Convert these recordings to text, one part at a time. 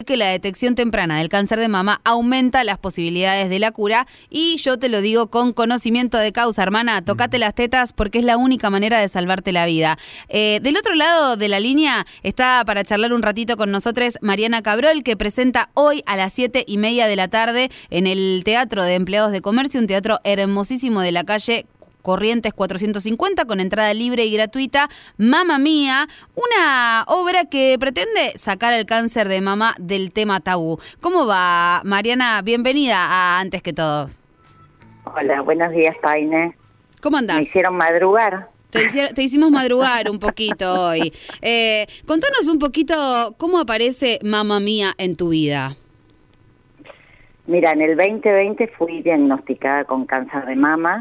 que la detección temprana del cáncer de mama aumenta las posibilidades de la cura, y yo te lo digo con conocimiento de causa, hermana, tocate las tetas porque es la única manera de salvarte la vida. Del otro lado de la línea está para charlar un ratito con nosotros Mariana Cabrol, que presenta hoy a las 7:30 de la tarde en el Teatro de Empleados de Comercio, un teatro hermosísimo de la calle Corrientes 450, con entrada libre y gratuita, Mamma Mía, una obra que pretende sacar el cáncer de mama del tema tabú. ¿Cómo va, Mariana? Bienvenida a Antes que Todos. Hola, buenos días, Paine. ¿Cómo andás? Me hicieron madrugar. Te hicimos madrugar un poquito hoy. Contanos un poquito cómo aparece Mamma Mía en tu vida. Mira, en el 2020 fui diagnosticada con cáncer de mama.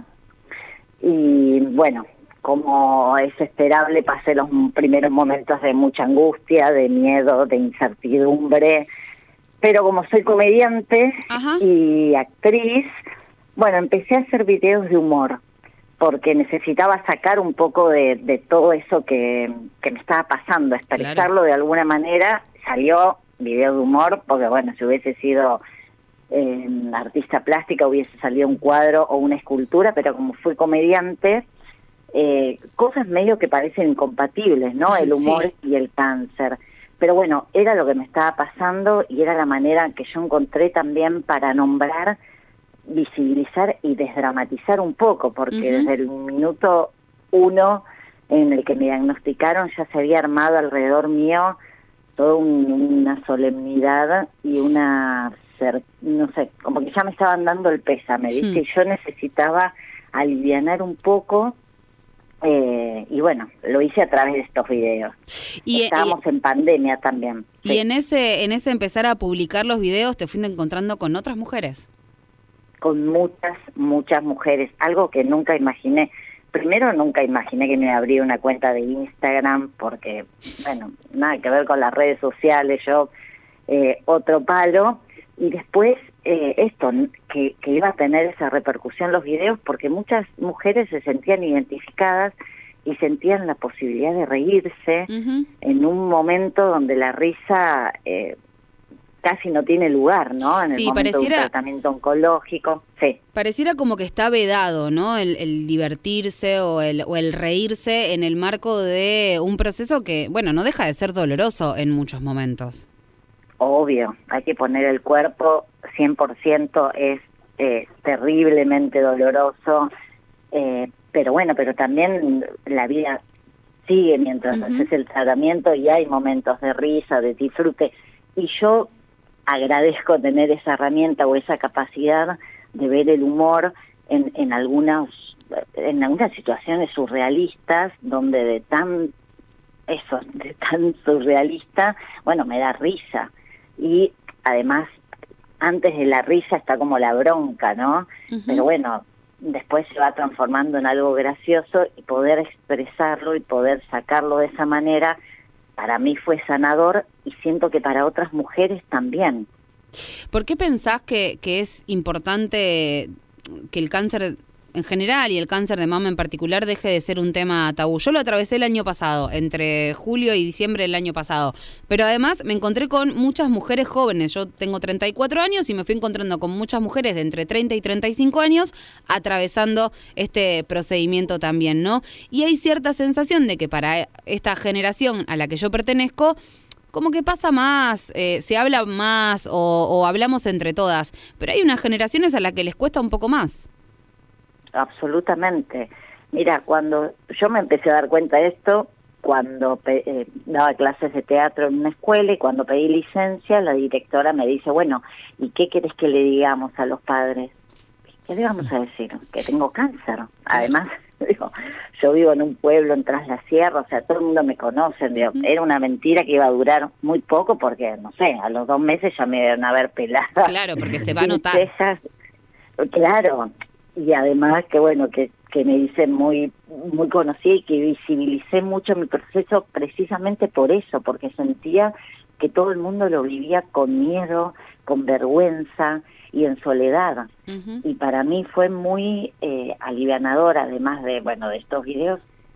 Y bueno, como es esperable, pasé los primeros momentos de mucha angustia, de miedo, de incertidumbre. Pero como soy comediante y actriz, bueno, empecé a hacer videos de humor, porque necesitaba sacar un poco de todo eso que me estaba pasando, expresarlo de alguna manera. Salió video de humor, porque bueno, si hubiese sido artista plástica hubiese salido un cuadro o una escultura, pero como fui comediante, cosas medio que parecen incompatibles, ¿no? El humor y el cáncer. Pero bueno, era lo que me estaba pasando y era la manera que yo encontré también para nombrar, visibilizar y desdramatizar un poco, porque desde el minuto 1 en el que me diagnosticaron ya se había armado alrededor mío toda una solemnidad y una, no sé, como que ya me estaban dando el pésame, ¿viste? Y yo necesitaba alivianar un poco, y bueno, lo hice a través de estos videos. Estábamos en pandemia también. Y en ese empezar a publicar los videos, ¿te fuiste encontrando con otras mujeres? Con muchas mujeres, algo que nunca imaginé. Primero, nunca imaginé que me abría una cuenta de Instagram, porque, bueno, nada que ver con las redes sociales, yo otro palo. Y después esto, que iba a tener esa repercusión los videos, porque muchas mujeres se sentían identificadas y sentían la posibilidad de reírse en un momento donde la risa casi no tiene lugar, ¿no? En el momento de un tratamiento oncológico. Sí. Pareciera como que está vedado, ¿no? El divertirse o el reírse en el marco de un proceso que, bueno, no deja de ser doloroso en muchos momentos. Obvio, hay que poner el cuerpo, 100% es terriblemente doloroso, pero bueno, pero también la vida sigue mientras haces el tratamiento y hay momentos de risa, de disfrute, y yo agradezco tener esa herramienta o esa capacidad de ver el humor en algunas situaciones surrealistas, donde de tan surrealista, bueno, me da risa. Y además, antes de la risa está como la bronca, ¿no? Pero bueno, después se va transformando en algo gracioso, y poder expresarlo y poder sacarlo de esa manera, para mí fue sanador, y siento que para otras mujeres también. ¿Por qué pensás que es importante que el cáncer en general y el cáncer de mama en particular deje de ser un tema tabú? Yo lo atravesé el año pasado, entre julio y diciembre del año pasado, pero además me encontré con muchas mujeres jóvenes. Yo tengo 34 años y me fui encontrando con muchas mujeres de entre 30 y 35 años atravesando este procedimiento también, ¿no? Y hay cierta sensación de que para esta generación a la que yo pertenezco, como que pasa más, se habla más o hablamos entre todas, pero hay unas generaciones a las que les cuesta un poco más. Absolutamente. Mira, cuando yo me empecé a dar cuenta de esto, cuando daba clases de teatro en una escuela, y cuando pedí licencia, la directora me dice, bueno, ¿y qué querés que le digamos a los padres? ¿Qué le vamos a decir? Que tengo cáncer. Además, digo, yo vivo en un pueblo en Tras la Sierra, o sea, todo el mundo me conoce. Digo, era una mentira que iba a durar muy poco, porque, no sé, a los 2 meses ya me iban a ver pelada. Claro, porque se va a notar. Claro. Y además que bueno, que me hice muy conocida y que visibilicé mucho mi proceso precisamente por eso, porque sentía que todo el mundo lo vivía con miedo, con vergüenza y en soledad. Y para mí fue muy alivianador, además de estos videos,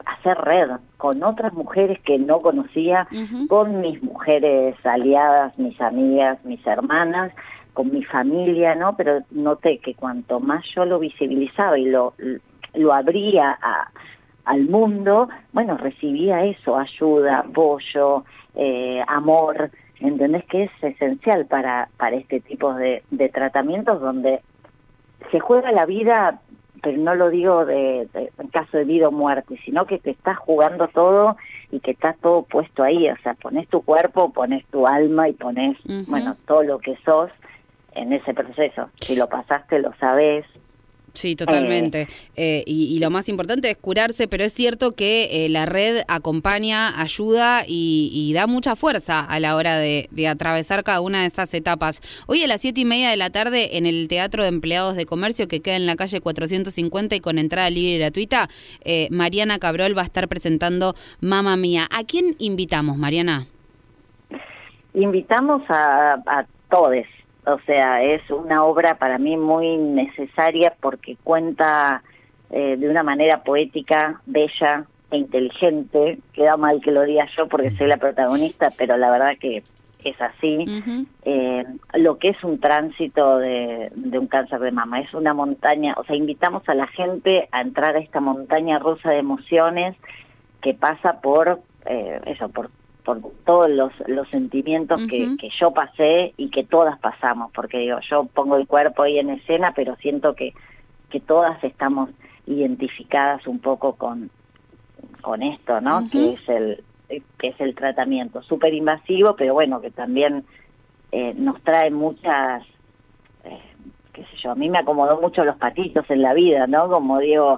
hacer red con otras mujeres que no conocía, con mis mujeres aliadas, mis amigas, mis hermanas, con mi familia, ¿no? Pero noté que cuanto más yo lo visibilizaba y lo abría al mundo, bueno, recibía eso, ayuda, apoyo, amor, ¿entendés? Que es esencial para este tipo de tratamientos donde se juega la vida, pero no lo digo en caso de vida o muerte, sino que te estás jugando todo y que está todo puesto ahí, o sea, pones tu cuerpo, pones tu alma y pones, bueno, todo lo que sos en ese proceso. Si lo pasaste, lo sabés. Sí, totalmente. Y lo más importante es curarse, pero es cierto que la red acompaña, ayuda y da mucha fuerza a la hora de atravesar cada una de esas etapas. Hoy a las 7:30 de la tarde en el Teatro de Empleados de Comercio, que queda en la calle 450 y con entrada libre y gratuita, Mariana Cabrol va a estar presentando Mamma Mía. ¿A quién invitamos, Mariana? Invitamos a todes. O sea, es una obra para mí muy necesaria porque cuenta de una manera poética, bella e inteligente. Queda mal que lo diga yo porque soy la protagonista, pero la verdad que es así. Lo que es un tránsito de un cáncer de mama. Es una montaña, o sea, invitamos a la gente a entrar a esta montaña rusa de emociones que pasa por por todos los sentimientos que yo pasé y que todas pasamos, porque digo, yo pongo el cuerpo ahí en escena, pero siento que todas estamos identificadas un poco con esto, ¿no? Que es el tratamiento, súper invasivo, pero bueno, que también nos trae muchas, qué sé yo, a mí me acomodó mucho los patitos en la vida, ¿no? Como digo,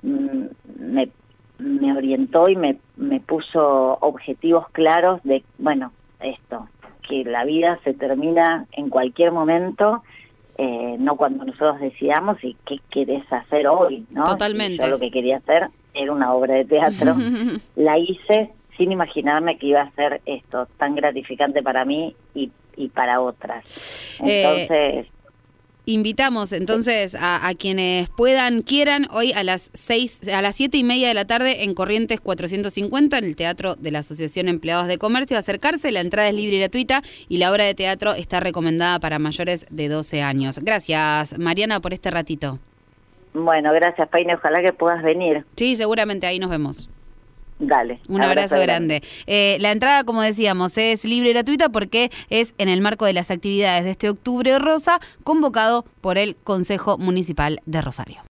me orientó y me puso objetivos claros de, bueno, esto, que la vida se termina en cualquier momento, no cuando nosotros decidamos y qué querés hacer hoy, ¿no? Totalmente. Yo lo que quería hacer era una obra de teatro, la hice sin imaginarme que iba a ser esto tan gratificante para mí y para otras. Entonces... Invitamos entonces a quienes quieran, hoy a las 7:30 de la tarde en Corrientes 450, en el Teatro de la Asociación Empleados de Comercio, acercarse. La entrada es libre y gratuita y la obra de teatro está recomendada para mayores de 12 años. Gracias, Mariana, por este ratito. Bueno, gracias, Paine. Ojalá que puedas venir. Sí, seguramente ahí nos vemos. Dale. Un abrazo grande. La entrada, como decíamos, es libre y gratuita porque es en el marco de las actividades de este Octubre Rosa, convocado por el Consejo Municipal de Rosario.